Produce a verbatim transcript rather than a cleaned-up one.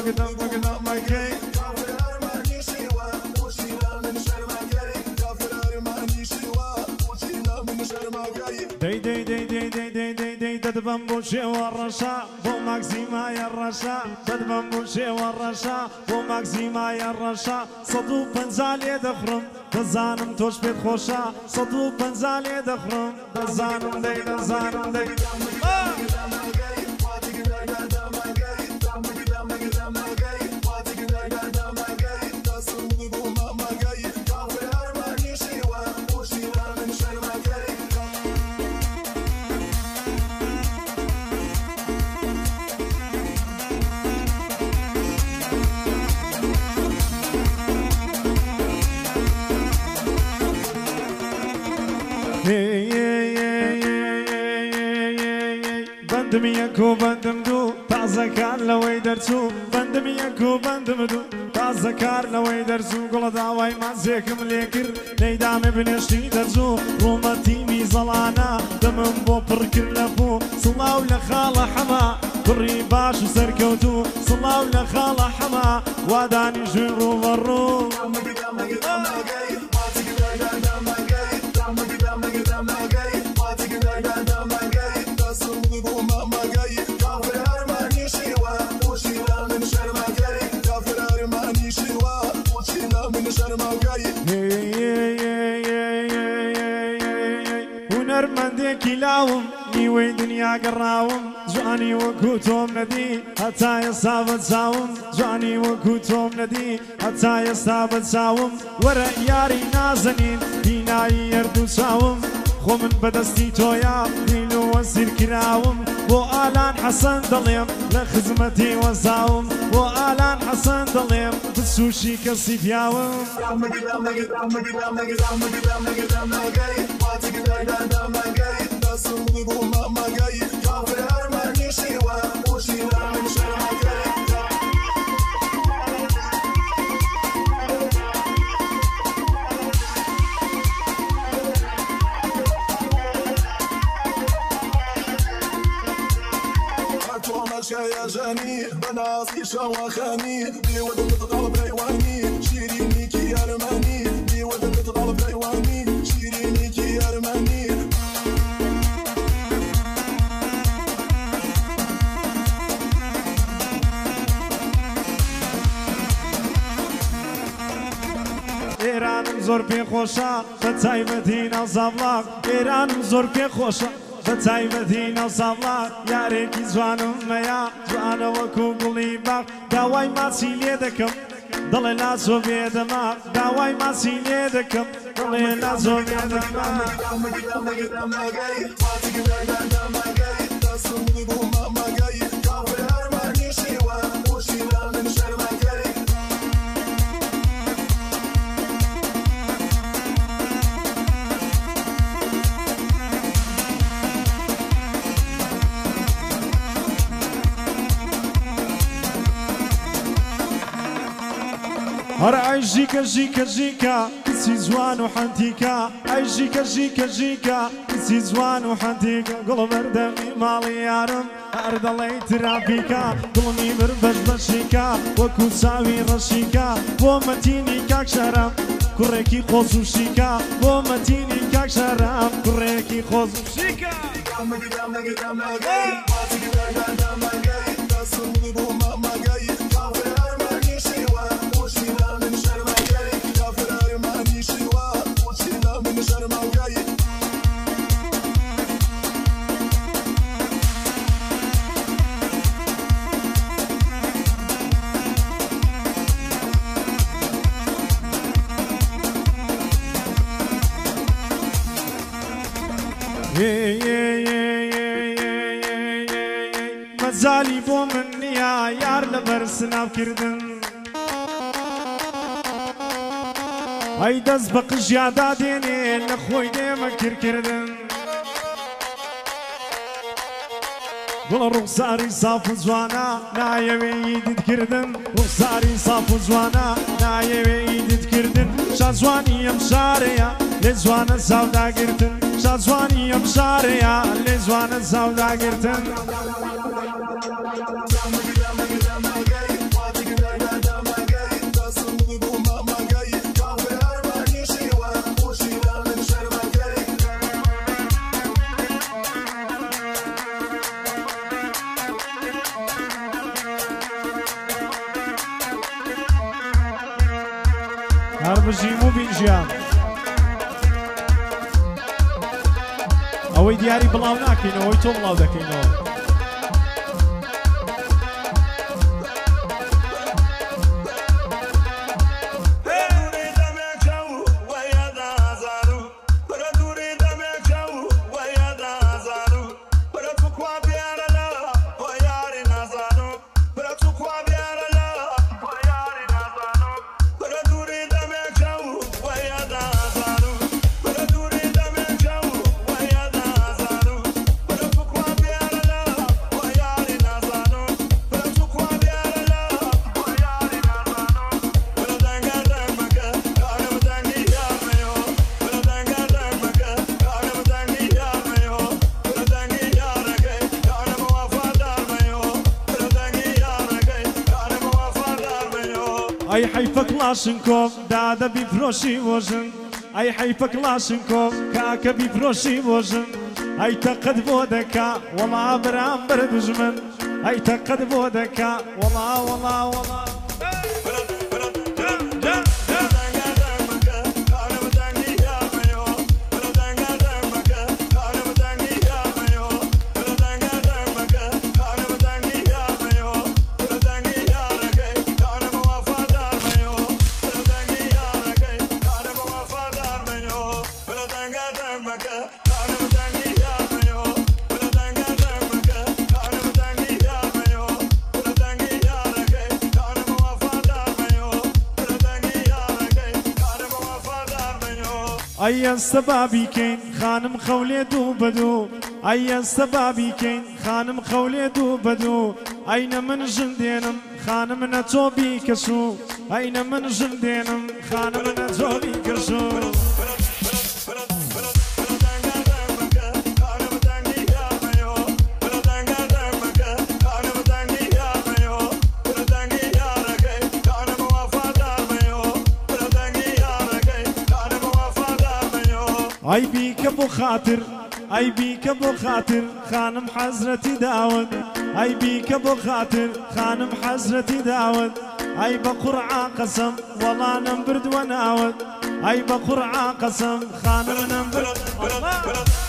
قدام قدام مكي دي دي دي دي دي دي دي دي تدبن بوشي والرشا بو ماكسيما يا الرشا تدبن بوشي والرشا بو ماكسيما يا الرشا صدو بنزالي دخرم دزانم توش بيت خوشا صدو بنزالي دخرم دزانم دي دزانم دي بندم يكو بندم دو تعزكار لو يدرسو بندم يكو بندم دو تعزكار لو يدرسو قول دعواي ما زيكم ليكر نيدام بنشتي درسو رومتي ميزلانا دمم بو بركر لبو صلاو لخالة حما بري باش سركوتو صلاو لخالة حما واداني جنرو برو ونرمندك لاوم نيوي دنيا قراوم جواني وكوتوم ندي حتى يصابت ساوم جواني وكوتوم ندي حتى يصابت ساوم ورا ياري نازنين ديناي يردو ساوم خو من بدستي تويا دينو وزير كراوم بو آلان حسن دليم لخدمتي وزاوم بو آلان حسن دليم بسوشي كسيف ياوم يا جاني بناصي شواخاني بي ودن تطلب ريواني شيريني كي يا رماني بي ودن تطلب ريواني شيريني كي يا رماني إيرانم زور بي خوشا بتايبتين زبلاق إيرانم زور بي خوشا بتايبتين وصبلاق ياريكي جوانم ميا جوانا وكو قليباق داواي ماسي ليدكم ضلي لازو بيدماق داواي ماسي ليدكم ضلي لازو بيدماق هر عيشيكا جيكا جيكا كسي زوان وحنتيكا عيشيكا جيكا جيكا كسي زوان وحنتيكا قلب اردمي مالي يارم ارد الله يترافيكا قلمي بربش بشيكا وكو ساوي رشيكا ومتيني كاك شرم كوريكي خوزو شيكا ومتيني كاك شرم كوريكي خوزو شيكا مزالي بو مني يا يار لبرس ناف كردن هاي دز بقش يا داديني نخوي ديما كر كردن قول رخصاري صاف زوانا نايوي يدد كردن رخصاري صاف زوانا نايوي يدد كردن شازواني يمشاريا لزوانا سودا قرتن شازواني يمشاريا لزوانا سودا قرتن بژیم و بینژیان ئەوەی دیاری بڵاو ناکەینەوە ئەوەی تۆ بڵاو دەکەینەوە ئەی حەیفە کڵاشنکۆف دادە بیفرۆشی بۆژن ئەی حەیفە کڵاشنکۆف کاکە بیفرۆشی بۆژن ئەی تەقەت بۆ دەکا وەڵا بەرامبەر دژمن ئەی تەقەت بۆ دەکا وەڵا وەڵا وەڵا ئەیەستە بابیکەین خانم خەولێ دوو بەدوو ئەیەستە بابیکەین خانم خەولێ دوو بەدوو ئەینە من ژن دێنم خانم نە تۆ بیکەسوو ئەینە من ژن دێنم خانم نە تۆ بیکەسوو ئەی بیکە بۆ خاتر ئەی بیکە بۆ خاتر خانم حەزرەتی داوت ئەی بیکە بۆ خاتر خانم حەزرەتی داوت ئەی بە قورعا قەسەم وەڵا نەم بردووە ناوت ئەی بە قورعا قەسەم خانم نەم برد